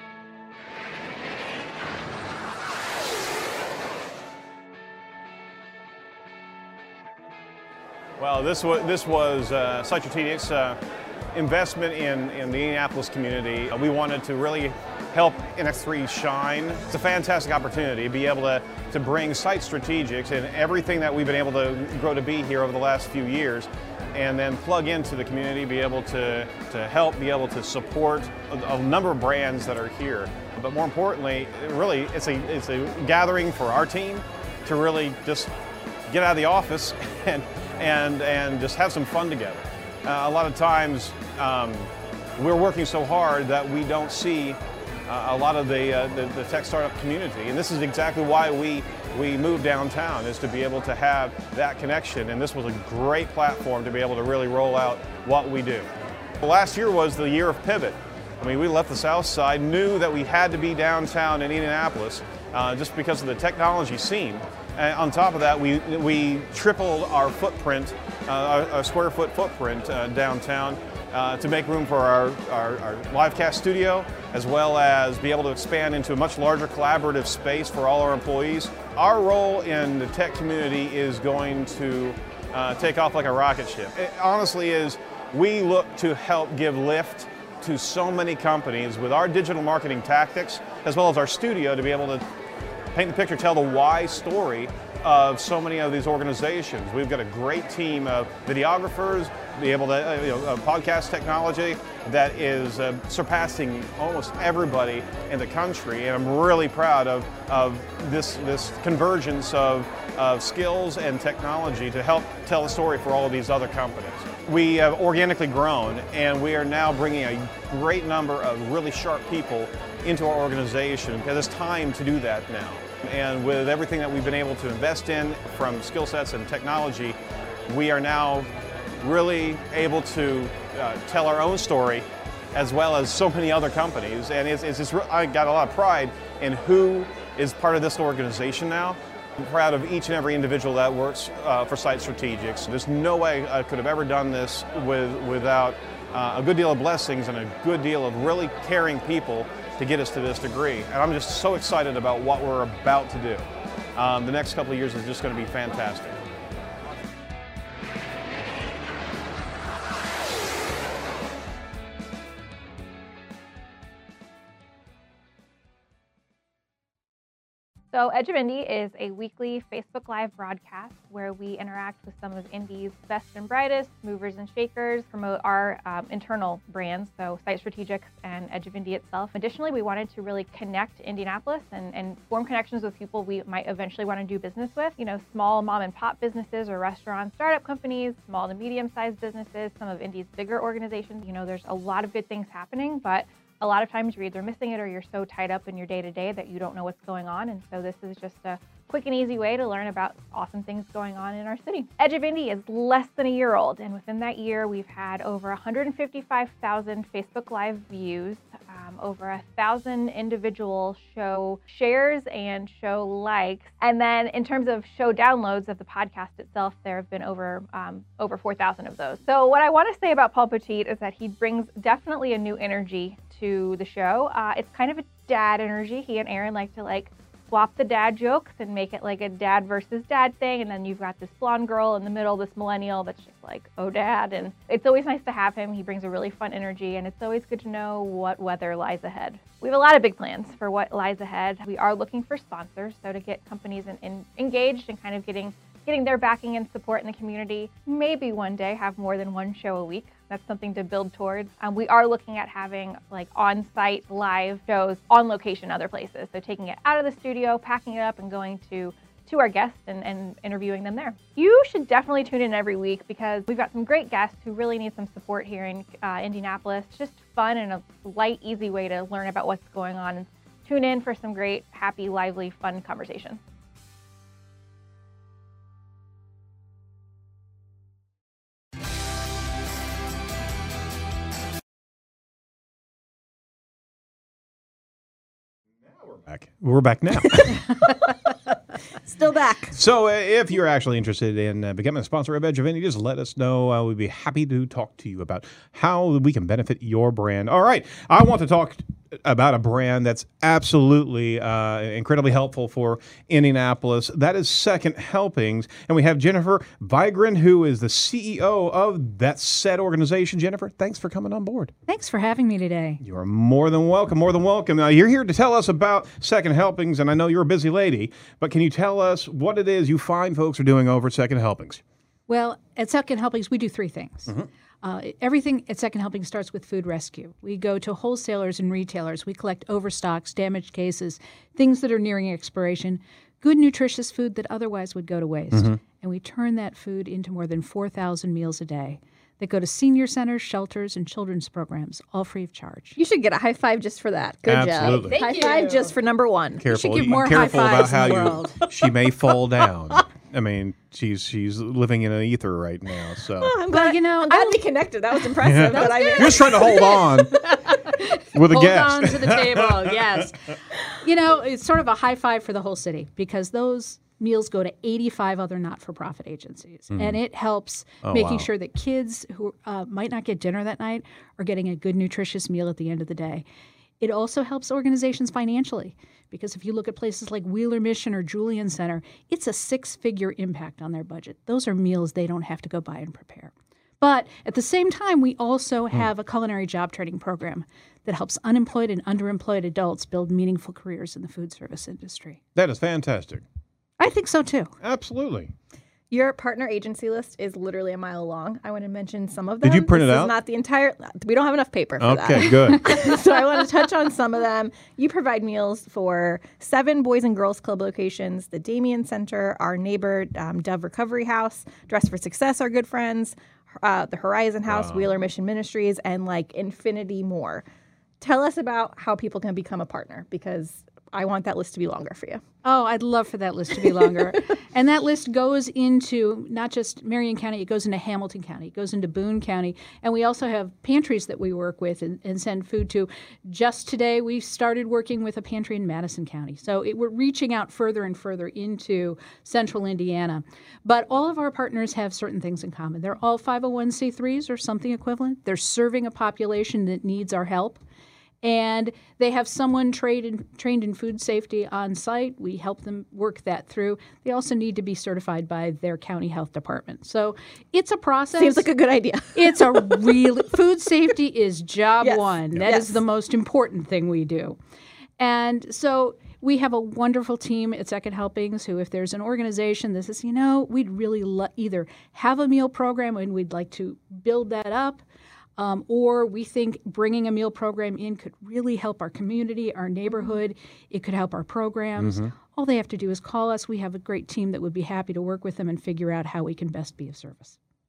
Well, this was this was uh, Site Strategics uh, investment in in the Indianapolis community. Uh, we wanted to really help N X three shine. It's a fantastic opportunity to be able to to bring Site Strategics and everything that we've been able to grow to be here over the last few years, and then plug into the community, be able to to help, be able to support a, a number of brands that are here. But more importantly, really, it's a it's a gathering for our team to really just get out of the office and and and just have some fun together. Uh, a lot of times um, we're working so hard that we don't see uh, a lot of the, uh, the the tech startup community, and this is exactly why we we moved downtown, is to be able to have that connection. And this was a great platform to be able to really roll out what we do. Last year was the year of pivot. I mean, we left the South Side, knew that we had to be downtown in Indianapolis uh, just because of the technology scene. And on top of that, we we tripled our footprint, uh, our, our square foot footprint uh, downtown uh, to make room for our, our, our livecast studio, as well as be able to expand into a much larger collaborative space for all our employees. Our role in the tech community is going to uh, take off like a rocket ship. It honestly is, we look to help give lift to so many companies with our digital marketing tactics, as well as our studio, to be able to paint the picture, tell the why story of so many of these organizations. We've got a great team of videographers, be able to, uh, you know, uh, podcast technology that is uh, surpassing almost everybody in the country, and I'm really proud of, of this, this convergence of, of skills and technology to help tell the story for all of these other companies. We have organically grown, and we are now bringing a great number of really sharp people into our organization, because it's time to do that now. And with everything that we've been able to invest in from skill sets and technology, we are now really able to uh, tell our own story, as well as so many other companies. And it's, it's just, I got a lot of pride in who is part of this organization now. I'm proud of each and every individual that works uh, for Site Strategics. There's no way I could have ever done this with, without uh, a good deal of blessings and a good deal of really caring people to get us to this degree. And I'm just so excited about what we're about to do. Um, the next couple of years is just going to be fantastic. So Edge of Indy is a weekly Facebook Live broadcast where we interact with some of Indy's best and brightest, movers and shakers, promote our um, internal brands, so Site Strategics and Edge of Indy itself. Additionally, we wanted to really connect Indianapolis and, and form connections with people we might eventually want to do business with. You know, small mom and pop businesses or restaurants, startup companies, small to medium-sized businesses, some of Indy's bigger organizations. You know, there's a lot of good things happening, but a lot of times you're either missing it or you're so tied up in your day-to-day that you don't know what's going on. And so this is just a quick and easy way to learn about awesome things going on in our city. Edge of Indy is less than a year old, and within that year we've had over one hundred fifty-five thousand Facebook Live views, um, um, over a thousand individual show shares and show likes. And then in terms of show downloads of the podcast itself, there have been over um, over four thousand of those. So what I want to say about Paul Petit is that he brings definitely a new energy to the show. Uh, it's kind of a dad energy. He and Aaron like to like swap the dad jokes and make it like a dad versus dad thing. And then you've got this blonde girl in the middle, this millennial that's just like, oh, dad. And it's always nice to have him. He brings a really fun energy, and it's always good to know what weather lies ahead. We have a lot of big plans for what lies ahead. We are looking for sponsors, so to get companies in, in, engaged and kind of getting getting their backing and support in the community. Maybe one day have more than one show a week. That's something to build towards. Um, we are looking at having like on-site live shows on location other places. So taking it out of the studio, packing it up, and going to to our guests and, and interviewing them there. You should definitely tune in every week because we've got some great guests who really need some support here in uh, Indianapolis. It's just fun and a light, easy way to learn about what's going on. And tune in for some great, happy, lively, fun conversation. Back. We're back now. Still back. So uh, if you're actually interested in uh, becoming a sponsor of Edge of Indy, just let us know. Uh, we'd be happy to talk to you about how we can benefit your brand. All right. I want to talk about a brand that's absolutely uh, incredibly helpful for Indianapolis. That is Second Helpings. And we have Jennifer Vigran, who is the C E O of that said organization. Jennifer, thanks for coming on board. Thanks for having me today. You are more than welcome, more than welcome. Now, you're here to tell us about Second Helpings, and I know you're a busy lady, but can you tell us what it is you find folks are doing over at Second Helpings? Well, at Second Helpings, we do three things. Mm-hmm. Uh, everything at Second Helping starts with food rescue. We go to wholesalers and retailers. We collect overstocks, damaged cases, things that are nearing expiration, good nutritious food that otherwise would go to waste. Mm-hmm. And we turn that food into more than four thousand meals a day that go to senior centers, shelters, and children's programs, all free of charge. You should get a high five just for that. Good Absolutely. job. Thank high you. five just for number one. Careful, give more careful high about fives how in the you. world. She may fall down. I mean, she's she's living in an ether right now. So I'm glad, Well, you know, I'm glad I- we connected. That was impressive. but I mean, you're just trying to hold on with a Hold guest. on to the table, yes. You know, it's sort of a high five for the whole city because those meals go to eighty-five other not-for-profit agencies. And it helps Oh, making wow. sure that kids who uh, might not get dinner that night are getting a good, nutritious meal at the end of the day. It also helps organizations financially because if you look at places like Wheeler Mission or Julian Center, it's a six-figure impact on their budget. Those are meals they don't have to go buy and prepare. But at the same time, we also have a culinary job training program that helps unemployed and underemployed adults build meaningful careers in the food service industry. That is fantastic. I think so, too. Absolutely. your partner agency list is literally a mile long. I want to mention some of them. Did you print this it is out? Not the entire. We don't have enough paper for that. Okay, good. So I want to touch on some of them. You provide meals for seven Boys and Girls Club locations, the Damien Center, our neighbor um, Dove Recovery House, Dress for Success, our good friends, uh, the Horizon House, Wow. Wheeler Mission Ministries, and like infinity more. Tell us about how people can become a partner, because I want that list to be longer for you. Oh, I'd love for that list to be longer. And that list goes into not just Marion County, it goes into Hamilton County, it goes into Boone County. And we also have pantries that we work with and, and send food to. Just today, we started working with a pantry in Madison County. So it, we're reaching out further and further into central Indiana. But all of our partners have certain things in common. They're all five oh one c threes or something equivalent. They're serving a population that needs our help. And they have someone trained in, trained in food safety on site. We help them work that through. They also need to be certified by their county health department. So it's a process. Seems like a good idea. It's a really, food safety is job Yes. one. That Yes. is the most important thing we do. And so we have a wonderful team at Second Helpings who, if there's an organization that says, you know, we'd really lo- either have a meal program and we'd like to build that up, Um, or we think bringing a meal program in could really help our community, our neighborhood. It could help our programs. All they have to do is call us. We have a great team that would be happy to work with them and figure out how we can best be of service.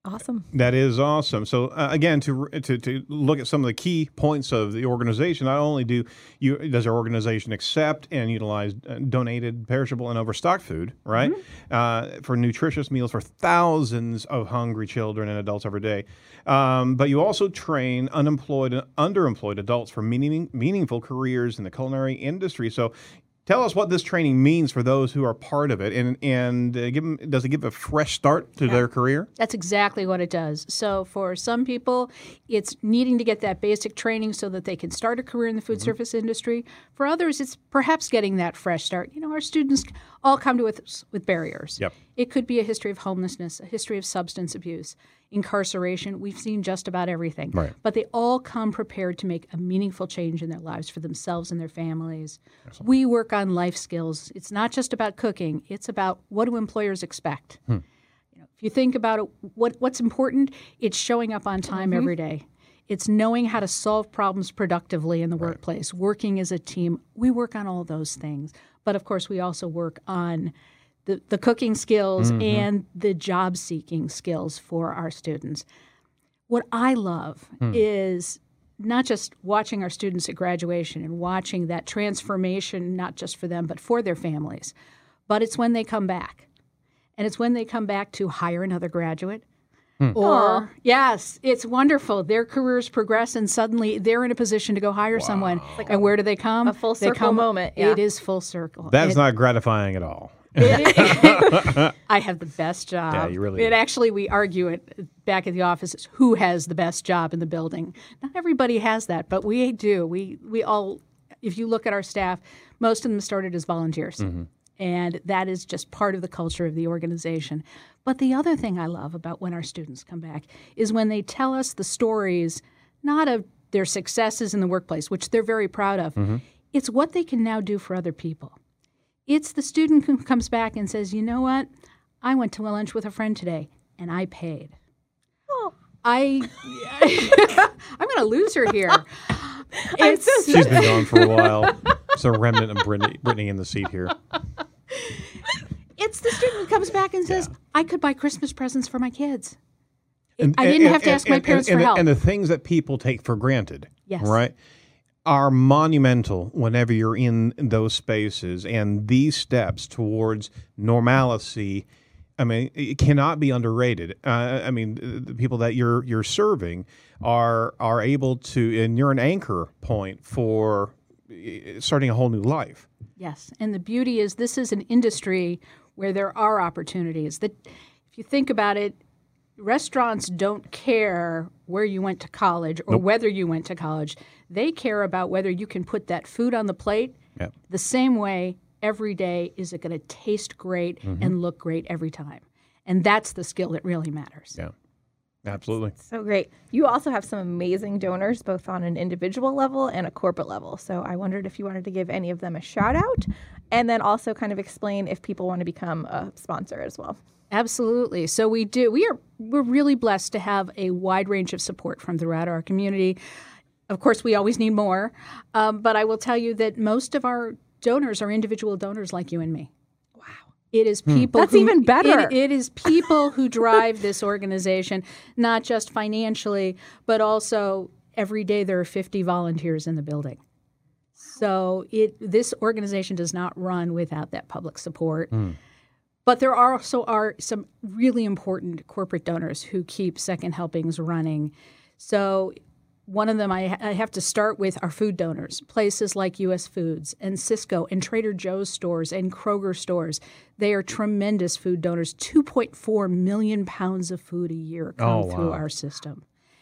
Awesome. That is awesome. So uh, again, to, to to look at some of the key points of the organization, not only do you does our organization accept and utilize uh, donated, perishable, and overstocked food, right, mm-hmm. uh, for nutritious meals for thousands of hungry children and adults every day, um, but you also train unemployed and underemployed adults for meaning, meaningful careers in the culinary industry. So tell us what this training means for those who are part of it, and and uh, give them, does it give a fresh start to Yeah. their career? That's exactly what it does. So for some people, it's needing to get that basic training so that they can start a career in the food service industry. For others, it's perhaps getting that fresh start. You know, our students all come to us with barriers. Yep. It could be a history of homelessness, a history of substance abuse, incarceration. We've seen just about everything. Right. But they all come prepared to make a meaningful change in their lives for themselves and their families. We work on life skills. It's not just about cooking. It's about what do employers expect. Hmm. You know, if you think about it, what, what's important, it's showing up on time every day. It's knowing how to solve problems productively in the Right. workplace, working as a team. We work on all those things. But of course, we also work on the, the cooking skills Mm-hmm. and the job-seeking skills for our students. What I love Hmm. is not just watching our students at graduation and watching that transformation, not just for them, but for their families, but it's when they come back. And it's when they come back to hire another graduate. Hmm. Or, yes, it's wonderful. Their careers progress and suddenly they're in a position to go hire someone. And where do they come? a full They circle come- moment, yeah. It is full circle. That's It- not gratifying at all. I have the best job. Yeah, you really It do. actually, we argue it back at the office is who has the best job in the building. Not everybody has that, but we do. We we all, if you look at our staff, most of them started as volunteers. Mm-hmm. And that is just part of the culture of the organization. But the other thing I love about when our students come back is when they tell us the stories, not of their successes in the workplace, which they're very proud of. Mm-hmm. It's what they can now do for other people. It's the student who comes back and says, you know what? I went to lunch with a friend today, and I paid. Oh. I, I'm going to lose her here. It's, She's been gone for a while. There's a remnant of Brittany, Brittany in the seat here. it's the student who comes back and says, I could buy Christmas presents for my kids. And- I didn't and- have to and- ask my and- parents and, for help. And the things that people take for granted, Yes. right, are monumental whenever you're in those spaces. And these steps towards normalcy, I mean, it cannot be underrated. Uh, I mean, the people that you're you're serving are are able to, and you're an anchor point for uh, starting a whole new life. Yes, and the beauty is this is an industry where there are opportunities. That, if you think about it, restaurants don't care where you went to college or Nope. whether you went to college. They care about whether you can put that food on the plate Yep. the same way every day. Is it going to taste great and look great every time? And that's the skill that really matters. Yeah, absolutely. So great. You also have some amazing donors, both on an individual level and a corporate level. So I wondered if you wanted to give any of them a shout out and then also kind of explain if people want to become a sponsor as well. Absolutely. So we do. We are we're really blessed to have a wide range of support from throughout our community. Of course, we always need more, um, but I will tell you that most of our donors are individual donors like you and me. Wow. It is people. That's who- even better. It, it is people who drive this organization, not just financially, but also every day there are fifty volunteers in the building. So it this organization does not run without that public support. But there are also are some really important corporate donors who keep Second Helpings running. So one of them I, I have to start with our food donors, places like U S Foods and Cisco and Trader Joe's stores and Kroger stores. They are tremendous food donors. two point four million pounds of food a year come Oh, through wow. our system.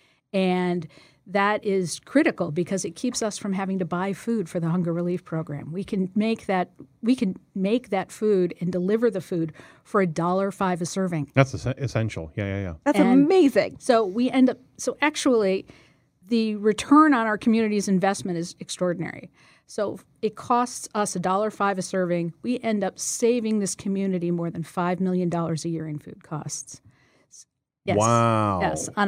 And that is critical because it keeps us from having to buy food for the hunger relief program. We can make that we can make that food and deliver the food for a dollar five a serving. That's es- essential. Yeah, yeah, yeah. That's And- amazing. So we end up so actually the return on our community's investment is extraordinary. So it costs us a dollar five a serving. We end up saving this community more than five million dollars a year in food costs. Yes. Wow. Yes, on a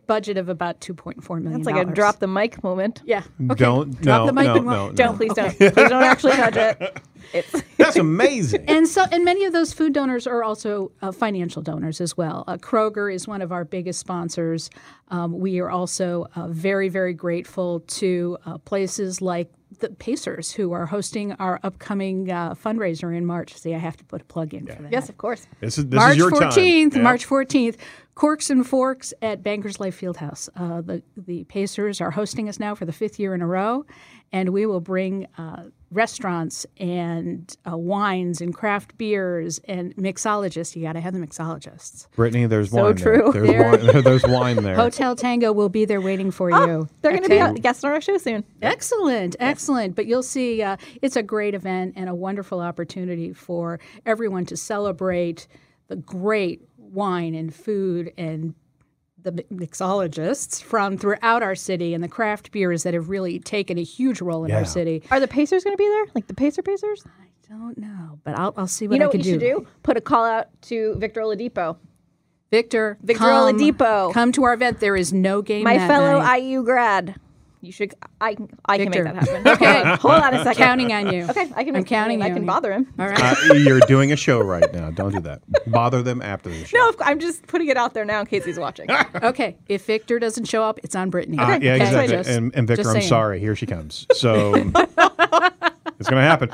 budget of about two point four million dollars. That's like a drop the mic moment. Yeah. Okay. Don't drop no, the mic no, and no, walk. no. Don't please don't. Please don't actually touch it. It's That's amazing. And so, and many of those food donors are also uh, financial donors as well. Uh, Kroger is one of our biggest sponsors. Um, we are also uh, very, very grateful to uh, places like the Pacers, who are hosting our upcoming uh, fundraiser in March. See, I have to put a plug in for that. yes, of course. This is this March is your fourteenth, time. Yeah. March fourteenth, Corks and Forks at Bankers Life Fieldhouse. Uh, the the Pacers are hosting us now for the fifth year in a row, and we will bring uh, restaurants and uh, wines and craft beers and mixologists. You got to have the mixologists. Brittany, there's So wine true. there. There's wine, there's wine there. Hotel Tango will be there waiting for you. They're going to be a guest on our show soon. Excellent, excellent. But you'll see, uh, it's a great event and a wonderful opportunity for everyone to celebrate the great wine and food and the mi- mixologists from throughout our city and the craft beers that have really taken a huge role in Yeah. our city. Are the Pacers going to be there? Like the Pacer Pacers? I don't know, but I'll, I'll see what You know I what can you should do? Put a call out to Victor Oladipo. Victor, Victor come, Oladipo. come to our event. There is no game My that fellow night. I U grad. You should. I. I Victor. can make that happen. Okay, hold on a second. Counting on you. Okay, I can. I'm Make, counting I, you. I can bother him. All right. Uh, you're doing a show right now. Don't do that. Bother them after the show. No, I'm just putting it out there now in case he's watching. Okay, if Victor doesn't show up, it's on Brittany. Uh, yeah, Okay? exactly. Just- and, and Victor, just I'm saying. sorry. Here she comes. So it's going to happen.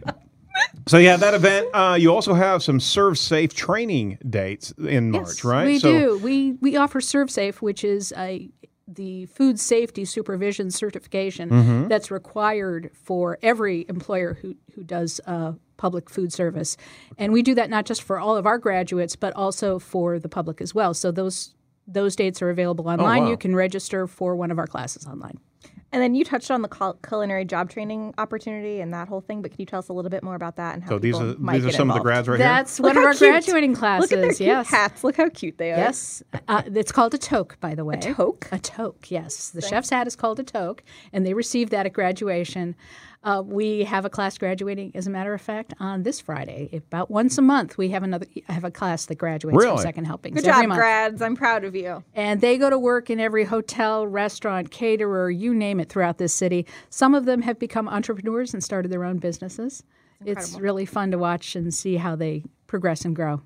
So yeah, that event. Uh, you also have some Serve Safe training dates in March, Yes, right? We so, do. We we offer ServSafe, which is a the food safety supervision certification Mm-hmm. that's required for every employer who who does uh, public food service, and we do that not just for all of our graduates, but also for the public as well. So those those dates are available online. wow. You can register for one of our classes online. And then you touched on the cul- culinary job training opportunity and that whole thing, but can you tell us a little bit more about that and how So these people are might these are get some of the involved? grads right That's Look one of how our cute. graduating classes. Look at their cute yes. hats. Look how cute they are. Yes, uh, it's called a toque, by the way. A toque? A toque, yes. The chef's hat is called a toque, and they receive that at graduation. Uh, we have a class graduating, as a matter of fact, on this Friday. About once a month, we have another. I have a class that graduates Really? from Second Helpings. Good every job, month. grads. I'm proud of you. And they go to work in every hotel, restaurant, caterer, you name it, throughout this city. Some of them have become entrepreneurs and started their own businesses. It's really fun to watch and see how they progress and grow.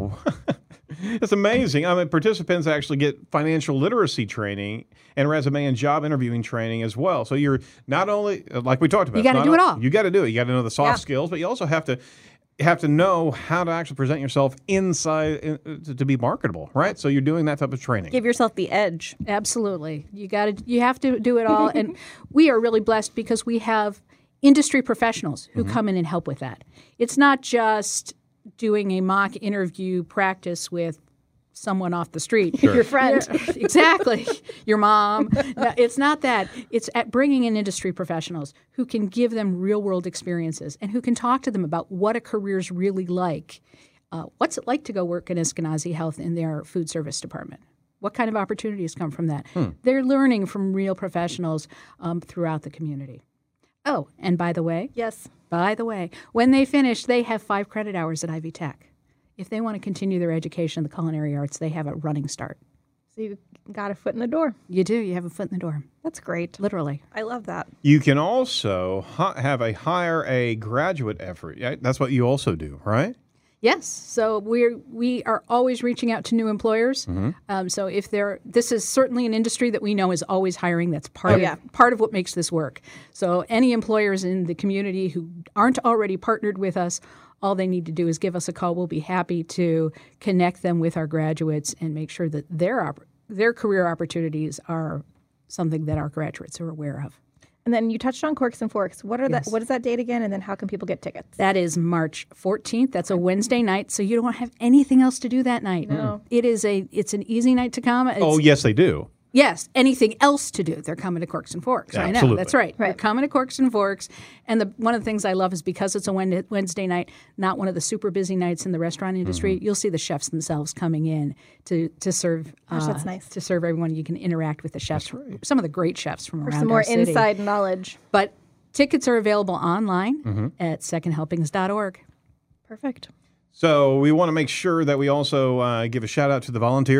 It's amazing. I mean, participants actually get financial literacy training and resume and job interviewing training as well. So you're not only, like we talked about, You gotta it's do not it o- all. You got to do it. You got to know the soft Yeah. skills, but you also have to have to know how to actually present yourself inside uh, to, to be marketable, right? So you're doing that type of training. Give yourself the edge. Absolutely. You got to you have to do it all and we are really blessed because we have industry professionals who come in and help with that. It's not just doing a mock interview practice with someone off the street. Your friend. Exactly. Your mom. No, it's not that. It's at bringing in industry professionals who can give them real world experiences and who can talk to them about what a career's really like. Uh, what's it like to go work in Eskenazi Health in their food service department? What kind of opportunities come from that? They're learning from real professionals um, throughout the community. Oh, and by the way, Yes. by the way, when they finish, they have five credit hours at Ivy Tech. If they want to continue their education in the culinary arts, they have a running start. So you got a foot in the door. You do. You have a foot in the door, That's great. literally. I love that. You can also ha- have a hire a graduate effort. Yeah, that's what you also do, right? Yes. So we're we are always reaching out to new employers. Um, so if they're this is certainly an industry that we know is always hiring. That's part Oh, of yeah. part of what makes this work. So any employers in the community who aren't already partnered with us, all they need to do is give us a call. We'll be happy to connect them with our graduates and make sure that their opp- their career opportunities are something that our graduates are aware of. And then you touched on Corks and Forks. What are Yes. that? What is that date again? And then how can people get tickets? That is March fourteenth. That's a Wednesday night, so you don't have anything else to do that night. No. It is a it's an easy night to come. It's, Oh, yes, they do. yes, anything else to do. They're coming to Corks and Forks. I know. Absolutely. That's right. They're Right. coming to Corks and Forks. And the one of the things I love is because it's a Wen- Wednesday night, not one of the super busy nights in the restaurant industry, Mm-hmm. you'll see the chefs themselves coming in to to serve Gosh, that's uh, nice. to serve everyone. You can interact with the chefs, some of the great chefs from For around some more our city. inside knowledge. But tickets are available online Mm-hmm. at second helpings dot org. Perfect. So we want to make sure that we also uh, give a shout out to the volunteers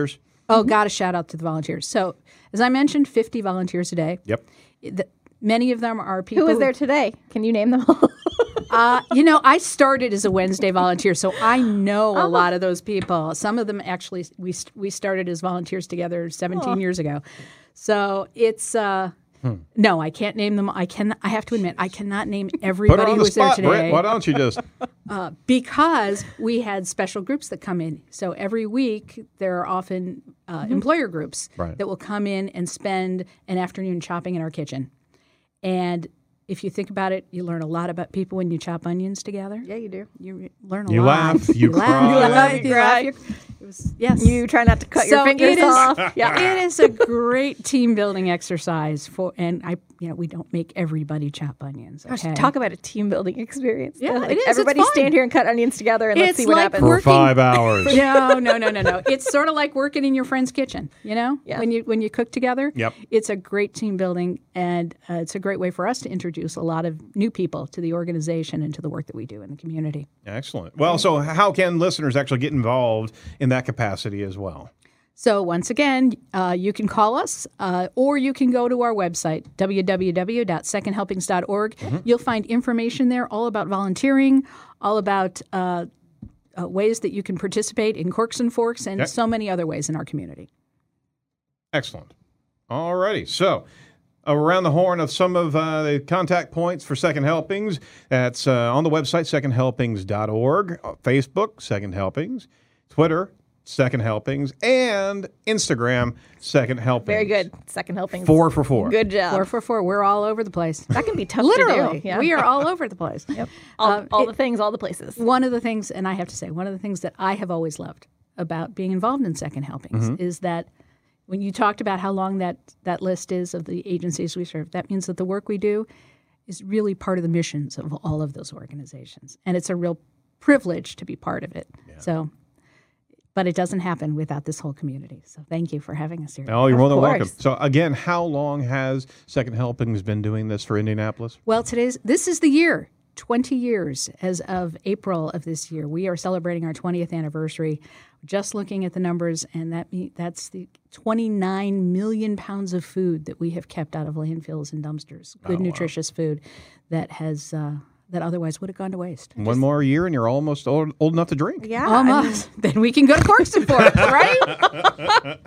Oh, got to shout out to the volunteers. So, as I mentioned, fifty volunteers a day. Yep. The, many of them are people. Who was there today? Can you name them all? uh, you know, I started as a Wednesday volunteer, so I know a lot of those people. Some of them actually, we we started as volunteers together seventeen oh. years ago. So it's. Uh, Hmm. No, I can't name them. I can. I have to admit, I cannot name everybody who was there today. Britt, why don't you just? uh, because we had special groups that come in. So every week there are often uh, mm-hmm. employer groups right. that will come in and spend an afternoon chopping in our kitchen. And if you think about it, you learn a lot about people when you chop onions together. Yeah, you do. You learn a you lot. Laugh, you, you laugh. cry. You laugh. You You cry. laugh. It was, yes. You try not to cut so your fingers it is, off. Yeah. It is a great team building exercise for, and I, you know, we don't make everybody chop onions. Okay? Gosh, talk about a team building experience. Yeah, like it is. Everybody It's fun. stand here and cut onions together, and let's It's see what like happens. For working- five hours. No, no, no, no, no. It's sort of like working in your friend's kitchen. You know, Yeah. when you when you cook together. Yep. It's a great team building, and uh, it's a great way for us to introduce a lot of new people to the organization and to the work that we do in the community. Excellent. Well, so how can listeners actually get involved in that capacity as well? So once again, uh, you can call us uh, or you can go to our website, w w w dot second helpings dot org. Mm-hmm. You'll find information there all about volunteering, all about uh, uh, ways that you can participate in Corks and Forks, and okay. so many other ways in our community. Excellent. All righty. So around the horn of some of uh, the contact points for Second Helpings, that's uh, on the website, second helpings dot org, Facebook, Second Helpings, Twitter, Second Helpings, and Instagram, Second Helpings. Very good. Second helping. Four for four. Good job. Four for four. We're all over the place. That can be tough Literally. to do. Yeah. We are all over the place. Yep. All, Uh, all it- the things, all the places. One of the things, and I have to say, one of the things that I have always loved about being involved in Second Helpings Mm-hmm. is that when you talked about how long that, that list is of the agencies we serve, that means that the work we do is really part of the missions of all of those organizations. And it's a real privilege to be part of it. Yeah. So, but it doesn't happen without this whole community. So thank you for having us here. Oh, you're Of more than course. welcome. So again, how long has Second Helpings been doing this for Indianapolis? Well, today's this is the year, twenty years as of April of this year. We are celebrating our twentieth anniversary. Just looking at the numbers, and that me, that's the twenty-nine million pounds of food that we have kept out of landfills and dumpsters. Good, Oh, wow. nutritious food that has uh, that otherwise would have gone to waste. One more year and you're almost old, old enough to drink. Yeah. I mean, Almost. Then we can go to Corks and Forks, right?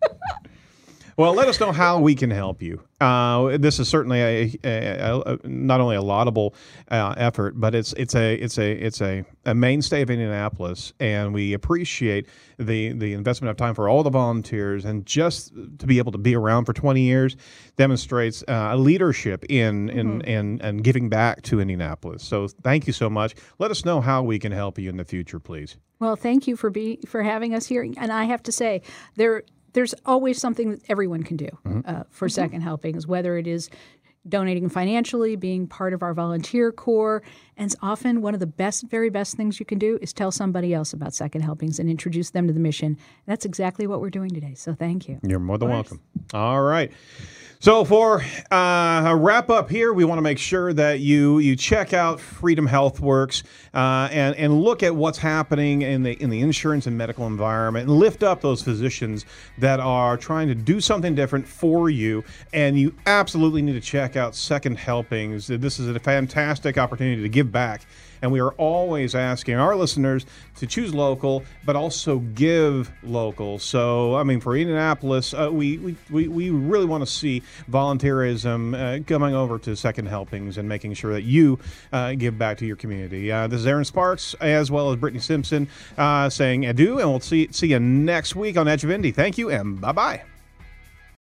Well, let us know how we can help you. Uh, this is certainly a, a, a, a not only a laudable uh, effort, but it's it's a it's a it's a, a mainstay of Indianapolis, and we appreciate the the investment of time for all the volunteers, and just to be able to be around for twenty years demonstrates uh, leadership in in, Mm-hmm. in in giving back to Indianapolis. So thank you so much. Let us know how we can help you in the future, please. Well, thank you for be for having us here. And I have to say, there there's always something that everyone can do uh, for Second Helpings, whether it is donating financially, being part of our volunteer corps. And it's often one of the best, very best things you can do is tell somebody else about Second Helpings and introduce them to the mission. That's exactly what we're doing today. So thank you. You're more than welcome. All right. So for uh, a wrap up here, we want to make sure that you you check out Freedom HealthWorks uh, and and look at what's happening in the in the insurance and medical environment, and lift up those physicians that are trying to do something different for you. And you absolutely need to check out Second Helpings. This is a fantastic opportunity to give back. And we are always asking our listeners to choose local, but also give local. So, I mean, for Indianapolis, uh, we, we, we, we really want to see volunteerism uh, coming over to Second Helpings and making sure that you uh, give back to your community. Uh, this is Aaron Sparks, as well as Brittany Simpson, uh, saying adieu, and we'll see, see you next week on Edge of Indy. Thank you, and bye-bye.